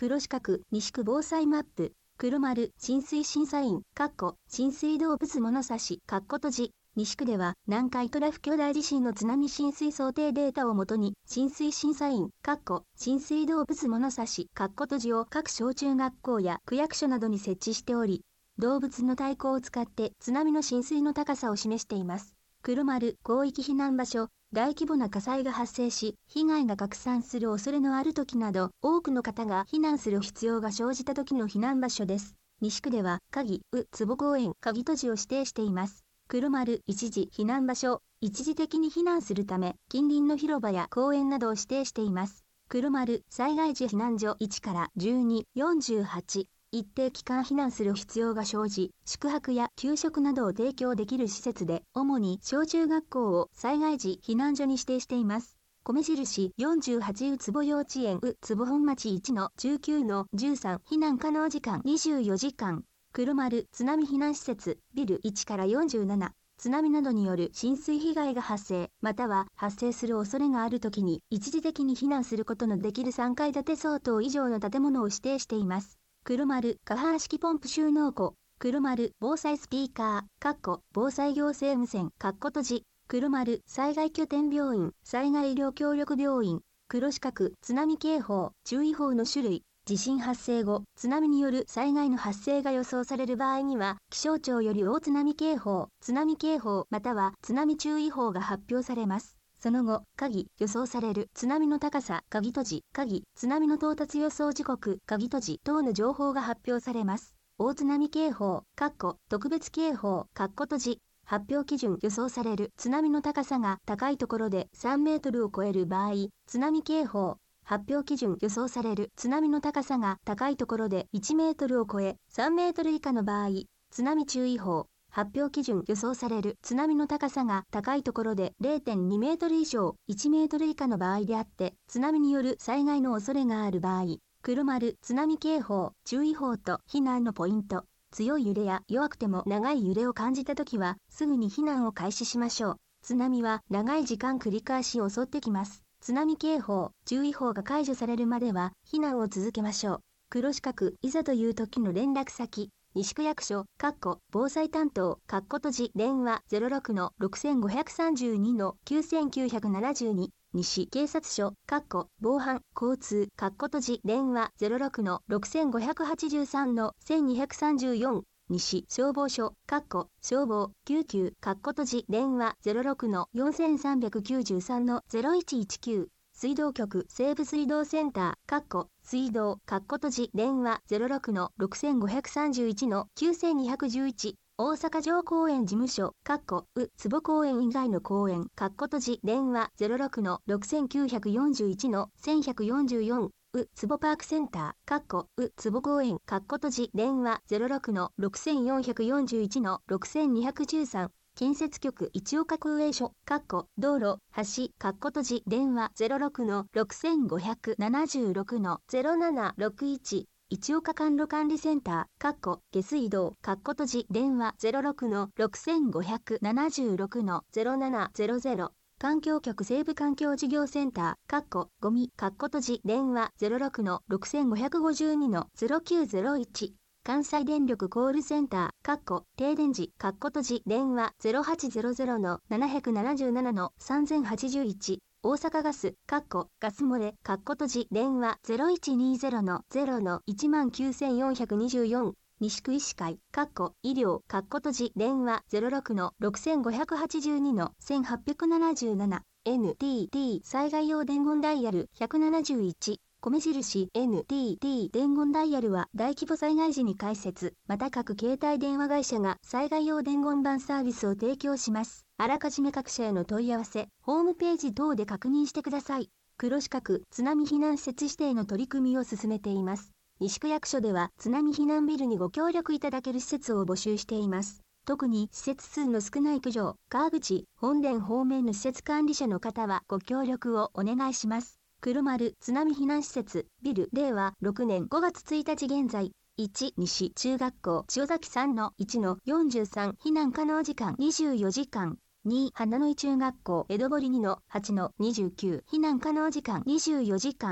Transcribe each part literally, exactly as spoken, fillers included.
黒四角、西区防災マップ、黒丸、浸水審査員、かっこ、浸水動物物差し、かっこ閉じ。西区では、南海トラフ巨大地震の津波浸水想定データをもとに、浸水審査員、かっこ、浸水動物物差し、かっこ閉じを各小中学校や区役所などに設置しており、動物の体高を使って津波の浸水の高さを示しています。黒丸、広域避難場所、大規模な火災が発生し、被害が拡散する恐れのある時など、多くの方が避難する必要が生じた時の避難場所です。西区では、鍵、う、坪公園、鍵閉じを指定しています。黒丸、一時避難場所、一時的に避難するため、近隣の広場や公園などを指定しています。黒丸、災害時避難所いちからじゅうに、よんじゅうはち。一定期間避難する必要が生じ、宿泊や給食などを提供できる施設で、主に小中学校を災害時避難所に指定しています。米印よんじゅうはちうつぼ幼稚園うつぼ本町いちのじゅうきゅうのじゅうさん避難可能時間にじゅうよじかん。黒丸津波避難施設ビルいちからよんじゅうなな。津波などによる浸水被害が発生、または発生する恐れがあるときに一時的に避難することのできるさんかい建て相当以上の建物を指定しています。黒丸下半式ポンプ収納庫、黒丸防災スピーカー、かっこ防災行政無線、かっこ閉じ、黒丸災害拠点病院、災害医療協力病院、黒四角津波警報、注意報の種類、地震発生後、津波による災害の発生が予想される場合には、気象庁より大津波警報、津波警報または津波注意報が発表されます。その後、鍵、予想される津波の高さ、鍵閉じ、鍵、津波の到達予想時刻、鍵閉じ等の情報が発表されます。大津波警報、かっこ特別警報、かっこ閉じ、発表基準予想される津波の高さが高いところでさんメートルを超える場合、津波警報、発表基準予想される津波の高さが高いところでいちメートルを超え、さんメートル以下の場合、津波注意報、発表基準予想される津波の高さが高いところで れいてんにメートル以上、いちメートル以下の場合であって、津波による災害の恐れがある場合、黒丸津波警報、注意報と避難のポイント。強い揺れや弱くても長い揺れを感じたときは、すぐに避難を開始しましょう。津波は長い時間繰り返し襲ってきます。津波警報、注意報が解除されるまでは、避難を続けましょう。黒四角、いざという時の連絡先。西区役所、かっこ防災担当、かっこ閉じ、電話 ゼロろくのろくごさんにのきゅうきゅうななに。西警察署、かっこ防犯、交通、かっこ閉じ、電話 ゼロろくのろくごはちさんのせんにひゃくさんじゅうよん。西消防署、かっこ消防、救急、かっこ閉じ、電話 ゼロろくのよんさんきゅうさんのゼロいちいちきゅう。水道局、西部水道センター、かっこ水道、かっこ閉じ、電話 ゼロろくのろくごさんいちのきゅうにいちいち。大阪城公園事務所、かっこう、坪公園以外の公園、かっこ閉じ、電話 ゼロろくのろくきゅうよんいちのせんひゃくよんじゅうよん。う、坪パークセンター、かっこう、坪公園、かっこ閉じ、電話 ゼロろくのろくよんよんいちのろくにいちさん。建設局一岡空営所、かっこ道路、橋、かっこ閉じ、電話 ゼロろくのろくごななろくのゼロななろくいち。一岡管路管理センター、かっこ下水道、かっこ閉じ、電話 ゼロろくのろくごななろくのゼロななゼロゼロ。環境局西部環境事業センター、かっこゴミ、かっこ閉じ、電話 ゼロろくのろくごごにのゼロきゅうゼロいち。関西電力コールセンター、かっこ停電時、かっこ閉じ、電話 ゼロはちゼロゼロのなななななのさんぜんはちじゅういち。大阪ガス、かっこガス漏れ、かっこ閉じ、電話 ゼロいちにゼロのゼロのいちまんきゅうせんよんひゃくにじゅうよん。西区医師会、かっこ医療、かっこ閉じ、電話 ゼロろくのろくごはちにのせんはっぴゃくななじゅうなな。エヌティーティー 災害用伝言ダイヤルひゃくななじゅういち。米印 エヌティーティー 伝言ダイヤルは大規模災害時に開設、また各携帯電話会社が災害用伝言板サービスを提供します。あらかじめ各社への問い合わせ、ホームページ等で確認してください。黒四角津波避難施設指定の取り組みを進めています。西区役所では津波避難ビルにご協力いただける施設を募集しています。特に施設数の少ない区上、川口、本殿方面の施設管理者の方はご協力をお願いします。黒丸津波避難施設ビルれいわろくねんごがつついたち現在いち西中学校千代崎さんのいちのよんじゅうさん避難可能時間にじゅうよじかんに花の井中学校江戸堀にのはちのにじゅうきゅう避難可能時間にじゅうよじかん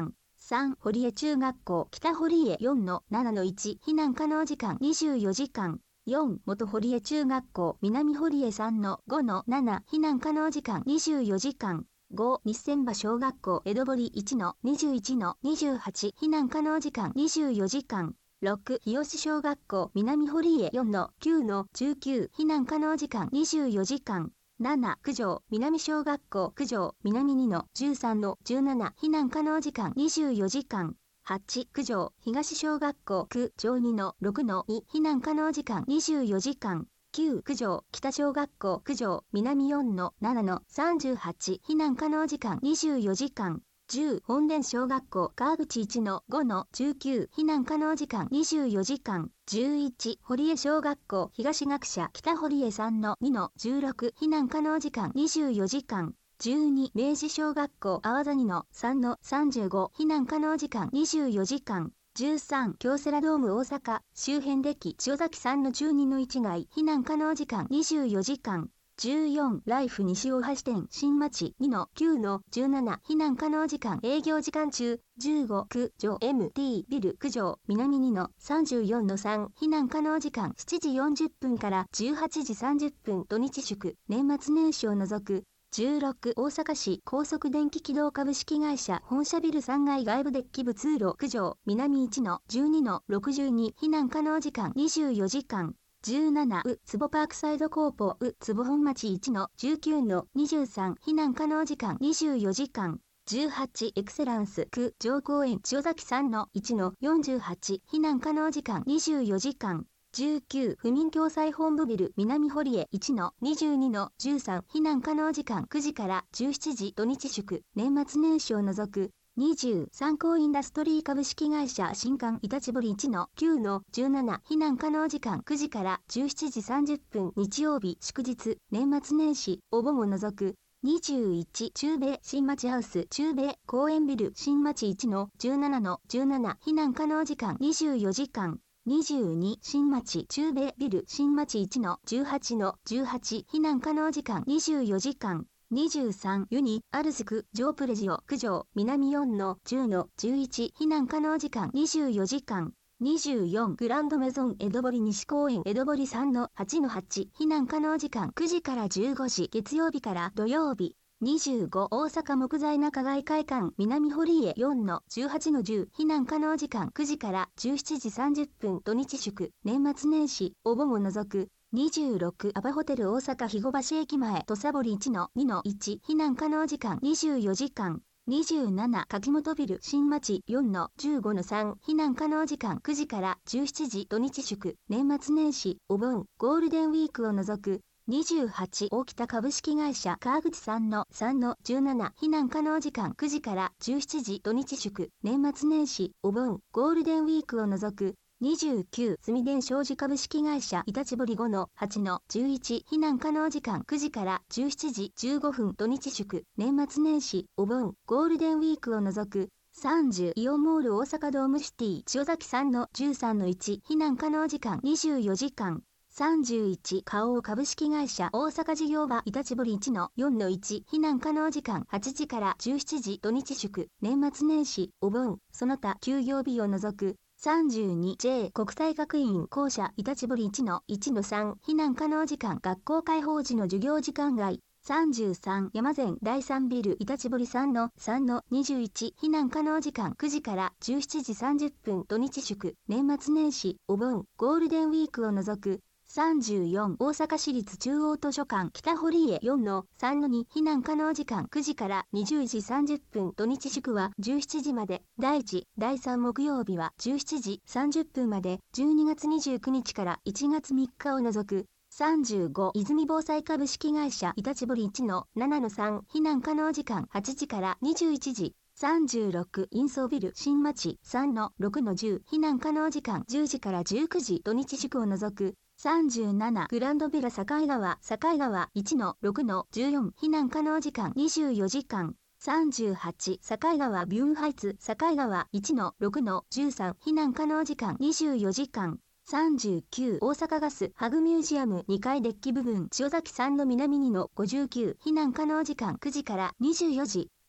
さん、堀江中学校北堀江 よんのななのいち 避難可能時間にじゅうよじかん。よん、元堀江中学校南堀江 さんのごのなな 避難可能時間にじゅうよじかん。ご、日千葉小学校江戸堀いちのにじゅういちのにじゅうはち避難可能時間にじゅうよじかん。ろく、日吉小学校南堀江 よんのきゅうのじゅうきゅう避難可能時間にじゅうよじかん。なな、九条南小学校九条南にのじゅうさんのじゅうなな避難可能時間にじゅうよじかん。はち、九条東小学校九条にのろくのに避難可能時間にじゅうよじかん。きゅう、九条北小学校九条南よんのななのさんじゅうはち避難可能時間にじゅうよじかん。じゅう、本田小学校川口いちのごのじゅうきゅう避難可能時間にじゅうよじかん。じゅういち、堀江小学校東学舎北堀江さんのにのじゅうろく避難可能時間にじゅうよじかん。じゅうに、明治小学校粟座にのさんのさんじゅうご避難可能時間にじゅうよじかん。じゅうさん、京セラドーム大阪周辺デッキ千代崎さんのじゅうにのいち外避難可能時間にじゅうよじかん。じゅうよん、ライフ西大橋店新町にのきゅうのじゅうなな避難可能時間営業時間中。じゅうご、九条 エムティー ビル九条南にのさんじゅうよんのさん避難可能時間しちじよんじゅっぷんからじゅうはちじさんじゅっぷん土日祝年末年始を除く。じゅうろく、大阪市高速電気軌道株式会社本社ビルさんがい外部デッキ部通路九条南いちのじゅうにのろくじゅうに避難可能時間にじゅうよじかん。じゅうなな、う、坪パークサイドコーポう、坪本町いちのじゅうきゅうのにじゅうさん避難可能時間にじゅうよじかん。じゅうはち、エクセランス区上公園千代崎さんのいちのよんじゅうはち避難可能時間にじゅうよじかん。じゅうきゅう、不眠共済本部ビル南堀江いちのにじゅうにのじゅうさん避難可能時間くじからじゅうしちじ土日祝年末年始を除く。にじゅう、三幸インダストリー株式会社新館いたち堀いちのきゅうのじゅうなな避難可能時間くじからじゅうしちじさんじゅっぷん日曜日祝日年末年始お盆を除く。にじゅういち、中米新町ハウス中米公園ビル新町いちのじゅうななのじゅうなな避難可能時間にじゅうよじかん。にじゅうに、新町中米ビル新町いちのじゅうはちのじゅうはち避難可能時間にじゅうよじかん。にじゅうさん、ユニ、アルスク、ジョープレジオ、九条、南よんのじゅうのじゅういち避難可能時間にじゅうよじかん。にじゅうよん、グランドメゾン江戸堀西公園江戸堀さんのはちのはち避難可能時間くじからじゅうごじ月曜日から土曜日。にじゅうご、大阪木材仲買会館南堀江よんのじゅうはちのじゅう避難可能時間くじからじゅうしちじさんじゅっぷん土日祝年末年始お盆を除く。にじゅうろく、アパホテル大阪肥後橋駅前土佐堀いちのにのいち避難可能時間にじゅうよじかん。にじゅうなな、柿本ビル新町よんのじゅうごのさん避難可能時間くじからじゅうしちじ土日祝年末年始お盆ゴールデンウィークを除く。にじゅうはち、大北株式会社川口さんのさんのじゅうなな避難可能時間くじからじゅうしちじ土日祝年末年始お盆ゴールデンウィークを除く。にじゅうきゅう、住電商事株式会社いたち堀ごのはちのじゅういち避難可能時間くじからじゅうしちじじゅうごふん土日祝年末年始お盆ゴールデンウィークを除く。さんじゅう、イオンモール大阪ドームシティ千代崎さんのじゅうさんのいち避難可能時間にじゅうよじかん。さんじゅういち、花王株式会社大阪事業場いたち堀いちのよんのいち避難可能時間はちじからじゅうしちじ土日祝年末年始お盆その他休業日を除く。さんじゅうに、ジェイ 国際学院校舎いたち堀いちのいちのさん避難可能時間学校開放時の授業時間外。さんじゅうさん、山善だいさんビルいたち堀さんのさんのにじゅういち避難可能時間くじからじゅうしちじさんじゅっぷん土日祝年末年始お盆ゴールデンウィークを除く。さんじゅうよん、大阪市立中央図書館北堀江よんのさんのに避難可能時間くじからにじゅうじさんじゅっぷん土日祝はじゅうしちじまで。だいいち、だいさん木曜日はじゅうしちじさんじゅっぷんまで。じゅうにがつにじゅうくにちからいちがつみっかを除く。さんじゅうご、泉防災株式会社いたち堀いちのななのさん避難可能時間はちじからにじゅういちじ。さんじゅうろく、インソービル新町さんのろくのじゅう避難可能時間じゅうじからじゅうくじ土日祝を除く。さんじゅうなな、グランドビラ境川境川いちのろくのじゅうよん避難可能時間にじゅうよじかん。さんじゅうはち、境川ビューンハイツ境川いちのろくのじゅうさん避難可能時間にじゅうよじかん。さんじゅうきゅう、大阪ガスハグミュージアムにかいデッキ部分千代崎さんの南にのごじゅうきゅう避難可能時間くじからにじゅうよじ。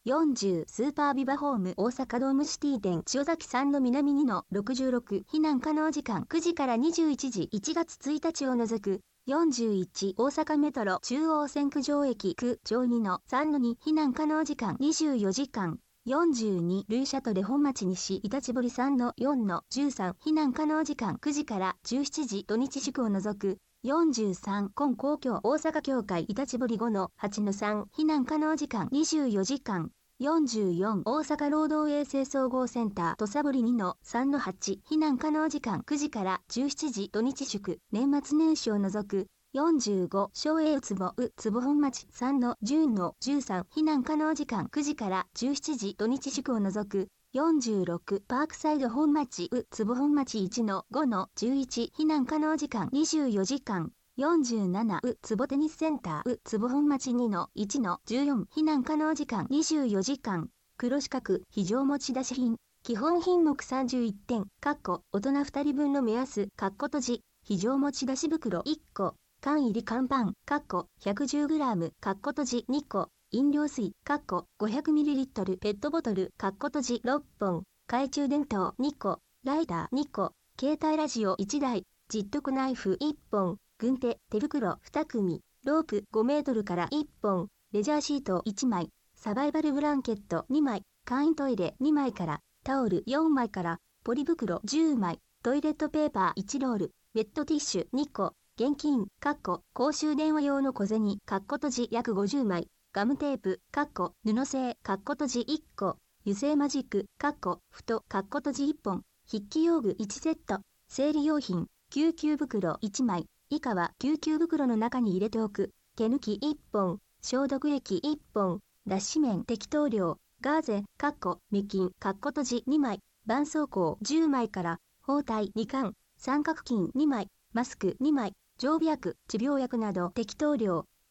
よんじゅうスーパービバホーム大阪ドームシティ店千代崎さんの南にのろくじゅうろく避難可能時間くじからにじゅういちじいちがつついたちを除くよんじゅういち大阪メトロ中央線九条駅く条にのさんのに避難可能時間にじゅうよじかんよんじゅうにルイシャトレ本町西板地堀さんのよんのじゅうさん避難可能時間くじからじゅうしちじ土日祝を除くよんじゅうさん金光教大阪教会板地堀ごのはちのさん避難可能時間にじゅうよじかんよんじゅうよん大阪労働衛生総合センター土佐堀にのさんのはち避難可能時間くじからじゅうしちじ土日祝年末年始を除くよんじゅうご松栄坪う坪本町さんのじゅうのじゅうさん避難可能時間くじからじゅうしちじ土日祝を除くよんじゅうろくパークサイド本町う坪本町いちのごのじゅういち避難可能時間にじゅうよじかんよんじゅうななう坪テニスセンターう坪本町にのいちのじゅうよん避難可能時間にじゅうよじかん黒四角非常持ち出し品基本品目さんじゅういってんかっこ大人ふたりぶんの目安かっこ閉じ非常持ち出し袋いっこ缶入り乾パン、かっこ ひゃくじゅうグラム、かっこ閉じにこ、飲料水、かっこ ごひゃくミリリットル ペットボトル、かっこ閉じろっぽん、懐中電灯にこ、ライターにこ、携帯ラジオいちだい、ジットクナイフいっぽん、軍手、手袋にくみ、ロープごメートルからいっぽん、レジャーシートいちまい、サバイバルブランケットにまい、簡易トイレにまいから、タオルよんまいから、ポリ袋じゅうまい、トイレットペーパーいちロール、ウェットティッシュにこ、現金、かっこ、公衆電話用の小銭、かっこ閉じ約ごじゅうまい、ガムテープ、かっこ、布製、かっこ閉じいっこ、油性マジック、かっこ、太、かっこ閉じいっぽん、筆記用具いちセット、生理用品、救急袋いちまい、以下は救急袋の中に入れておく、毛抜きいっぽん、消毒液いっぽん、脱脂綿適当量、ガーゼ、かっこ、ミキン、かっこ閉じにまい、絆創膏じゅうまいから、包帯にかん、三角巾にまい、マスクにまい、常備薬、治療薬など適当量、